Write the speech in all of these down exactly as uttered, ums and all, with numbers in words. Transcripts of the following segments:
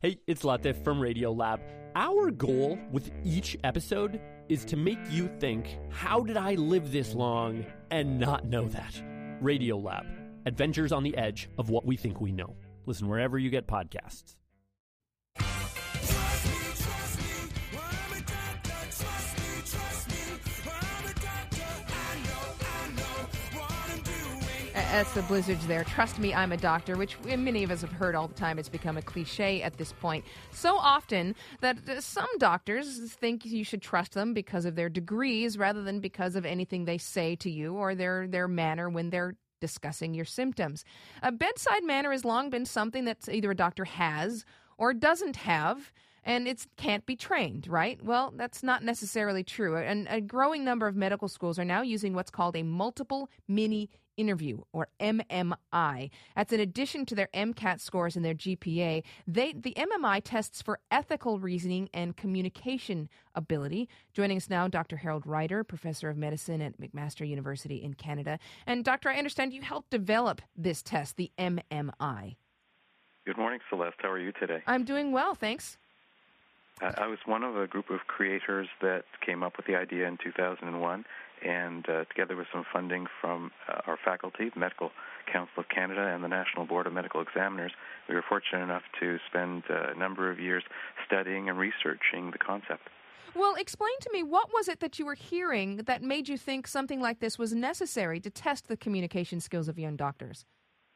Hey, it's Latif from Radiolab. Our goal with each episode is to make you think, how did I live this long and not know that? Radiolab, adventures on the edge of what we think we know. Listen wherever you get podcasts. That's the Blizzards there. Trust me, I'm a doctor, which many of us have heard all the time. It's become a cliche at this point. So often that some doctors think you should trust them because of their degrees rather than because of anything they say to you or their, their manner when they're discussing your symptoms. A bedside manner has long been something that either a doctor has or doesn't have, and it can't be trained, right? Well, that's not necessarily true. And a growing number of medical schools are now using what's called a multiple mini interview, or M M I. That's in addition to their MCAT scores and their G P A. They, the M M I tests for ethical reasoning and communication ability. Joining us now, Doctor Harold Ryder, professor of medicine at McMaster University in Canada. And Doctor, I understand you helped develop this test, the M M I. Good morning, Celeste. How are you today? I'm doing well, thanks. Uh, I was one of a group of creators that came up with the idea in two thousand one, and uh, together with some funding from uh, our faculty, the Medical Council of Canada, and the National Board of Medical Examiners, we were fortunate enough to spend uh, a number of years studying and researching the concept. Well, explain to me, what was it that you were hearing that made you think something like this was necessary to test the communication skills of young doctors?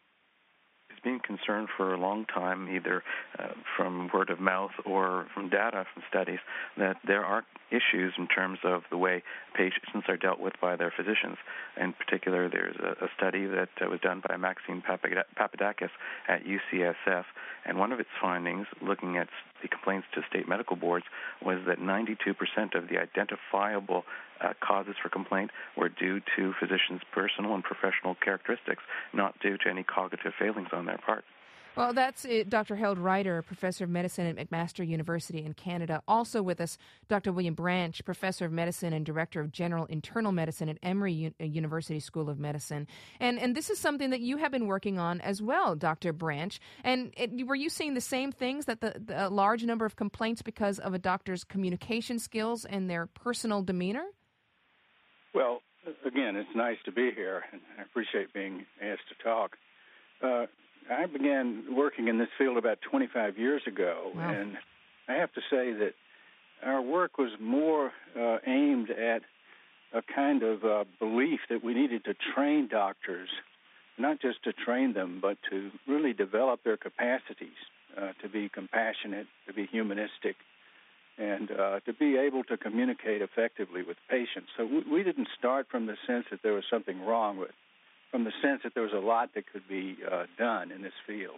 Been concerned for a long time, either uh, from word of mouth or from data from studies, that there are issues in terms of the way patients are dealt with by their physicians. In particular, there's a, a study that uh, was done by Maxine Papadakis at U C S F, and one of its findings, looking at the complaints to state medical boards, was that ninety-two percent of the identifiable uh, causes for complaint were due to physicians' personal and professional characteristics, not due to any cognitive failings on their part. Well, that's it. Doctor Harold Ryder, professor of medicine at McMaster University in Canada. Also with us, Doctor William Branch, professor of medicine and director of general internal medicine at Emory U- University School of Medicine. And and this is something that you have been working on as well, Doctor Branch. And it, were you seeing the same things, that the, the large number of complaints because of a doctor's communication skills and their personal demeanor? Well, again, it's nice to be here, and I appreciate being asked to talk. Uh, I began working in this field about twenty-five years ago, wow. And I have to say that our work was more uh, aimed at a kind of uh, belief that we needed to train doctors, not just to train them, but to really develop their capacities uh, to be compassionate, to be humanistic, and uh, to be able to communicate effectively with patients. So we, we didn't start from the sense that there was something wrong with from the sense that there was a lot that could be uh, done in this field.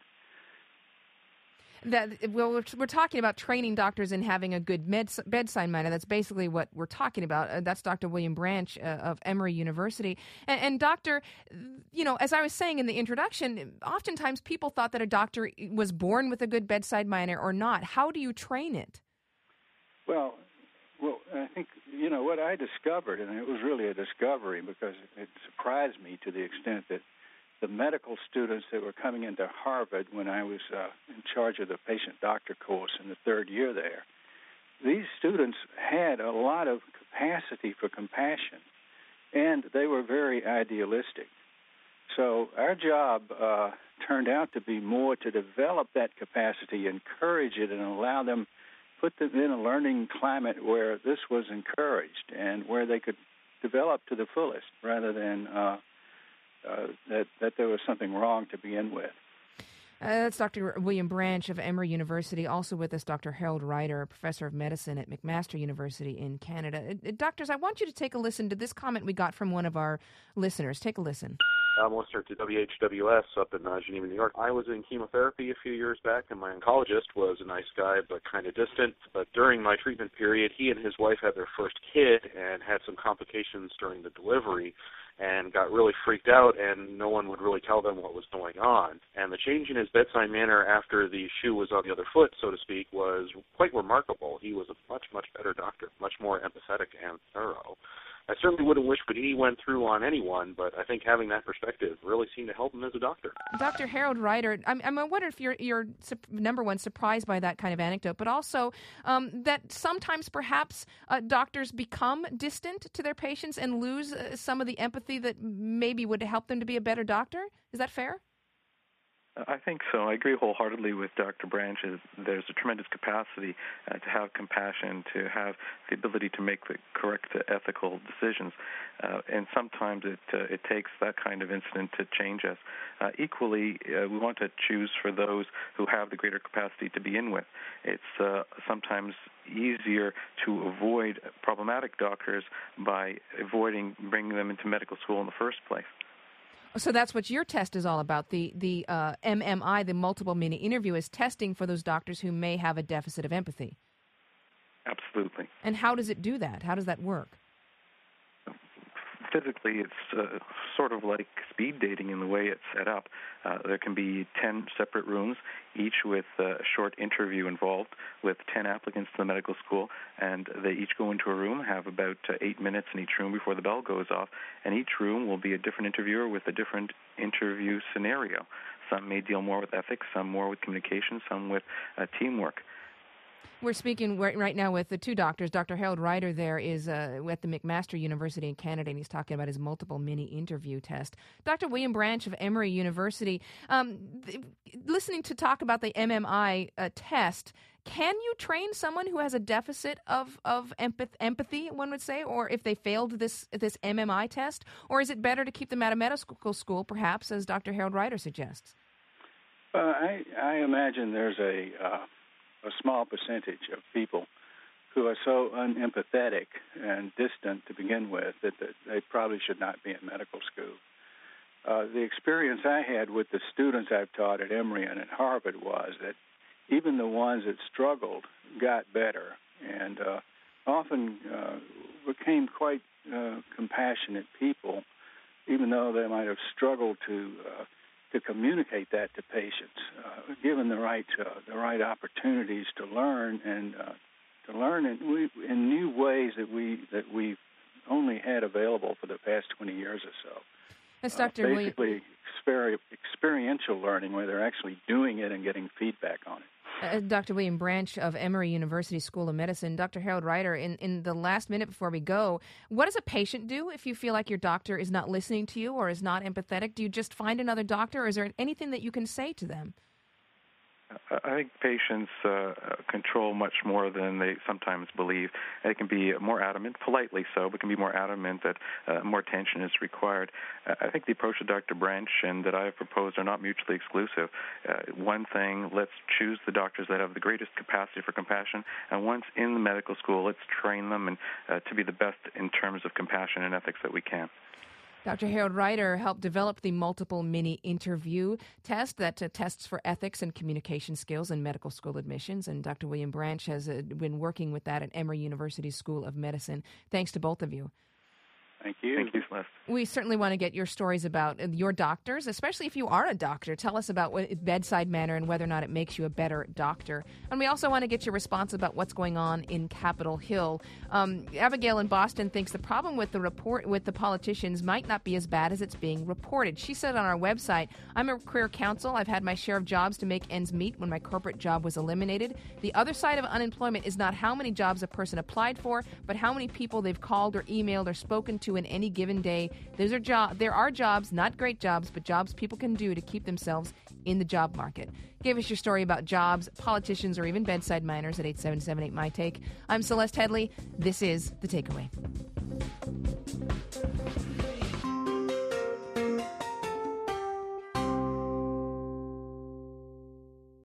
That well, we're, we're talking about training doctors and having a good med, bedside manner. That's basically what we're talking about. Uh, that's Doctor William Branch uh, of Emory University. And, and Doctor, you know, as I was saying in the introduction, oftentimes people thought that a doctor was born with a good bedside manner or not. How do you train it? Well, well, I think, you know, what I discovered, and it was really a discovery because it surprised me to the extent that the medical students that were coming into Harvard when I was uh, in charge of the patient-doctor course in the third year there, these students had a lot of capacity for compassion, and they were very idealistic. So our job uh, turned out to be more to develop that capacity, encourage it, and allow them put them in a learning climate where this was encouraged and where they could develop to the fullest rather than uh, uh, that, that there was something wrong to begin with. Uh, that's Doctor William Branch of Emory University. Also with us, Doctor Harold Ryder, professor of medicine at McMaster University in Canada. Uh, uh, doctors, I want you to take a listen to this comment we got from one of our listeners. Take a listen. I'm listener to W H W S up in uh, Geneva, New York. I was in chemotherapy a few years back, and my oncologist was a nice guy but kind of distant. But during my treatment period, he and his wife had their first kid and had some complications during the delivery and got really freaked out, and no one would really tell them what was going on. And the change in his bedside manner after the shoe was on the other foot, so to speak, was quite remarkable. He was a much, much better doctor, much more empathetic and thorough. I certainly wouldn't wish what he went through on anyone, but I think having that perspective really seemed to help him as a doctor. Doctor Harold Ryder, I'm, I'm I wonder if you're, you're, number one, surprised by that kind of anecdote, but also um, that sometimes perhaps uh, doctors become distant to their patients and lose uh, some of the empathy that maybe would help them to be a better doctor. Is that fair? I think so. I agree wholeheartedly with Doctor Branch. There's a tremendous capacity uh, to have compassion, to have the ability to make the correct uh, ethical decisions, uh, and sometimes it uh, it takes that kind of incident to change us. Uh, equally, uh, we want to choose for those who have the greater capacity to begin with. It's uh, sometimes easier to avoid problematic doctors by avoiding bringing them into medical school in the first place. So that's what your test is all about. The the uh, M M I, the multiple mini interview, is testing for those doctors who may have a deficit of empathy. Absolutely. And how does it do that? How does that work? Physically, it's uh, sort of like speed dating in the way it's set up. Uh, there can be ten separate rooms, each with a short interview involved, with ten applicants to the medical school, and they each go into a room, have about uh, eight minutes in each room before the bell goes off, and each room will be a different interviewer with a different interview scenario. Some may deal more with ethics, some more with communication, some with uh, teamwork. We're speaking right now with the two doctors. Doctor Harold Ryder there is uh, at the McMaster University in Canada, and he's talking about his multiple mini-interview test. Doctor William Branch of Emory University, um, th- listening to talk about the M M I uh, test, can you train someone who has a deficit of, of empath- empathy, one would say, or if they failed this this M M I test? Or is it better to keep them out of medical school, perhaps, as Doctor Harold Ryder suggests? Uh, I, I imagine there's a... Uh a small percentage of people who are so unempathetic and distant to begin with that, that they probably should not be in medical school. Uh, the experience I had with the students I've taught at Emory and at Harvard was that even the ones that struggled got better and uh, often uh, became quite uh, compassionate people, even though they might have struggled to uh, to communicate that to patients, uh, given the right uh, the right opportunities to learn and uh, to learn in, we, in new ways that we that we've only had available for the past twenty years or so. That's Doctor Uh, basically, exper- experiential learning, where they're actually doing it and getting feedback on it. Uh, Doctor William Branch of Emory University School of Medicine. Doctor Harold Ryder, in, in the last minute before we go, what does a patient do if you feel like your doctor is not listening to you or is not empathetic? Do you just find another doctor, or is there anything that you can say to them? I think patients uh, control much more than they sometimes believe. They can be more adamant, politely so, but can be more adamant that uh, more attention is required. Uh, I think the approach of Doctor Branch and that I have proposed are not mutually exclusive. Uh, one thing, let's choose the doctors that have the greatest capacity for compassion, and once in the medical school, let's train them and uh, to be the best in terms of compassion and ethics that we can. Doctor Harold Ryder helped develop the multiple mini-interview test that uh, tests for ethics and communication skills in medical school admissions, and Doctor William Branch has uh, been working with that at Emory University School of Medicine. Thanks to both of you. Thank you. Thank you, Celeste. We certainly want to get your stories about your doctors, especially if you are a doctor. Tell us about what, bedside manner and whether or not it makes you a better doctor. And we also want to get your response about what's going on in Capitol Hill. Um, Abigail in Boston thinks the problem with the report with the politicians might not be as bad as it's being reported. She said on our website, I'm a career counsel. I've had my share of jobs to make ends meet when my corporate job was eliminated. The other side of unemployment is not how many jobs a person applied for, but how many people they've called or emailed or spoken to in any given day. Those are job. There are jobs, not great jobs, but jobs people can do to keep themselves in the job market. Give us your story about jobs, politicians, or even bedside manners at eight seven seven eight, M Y T A K E. I'm Celeste Headley. This is The Takeaway.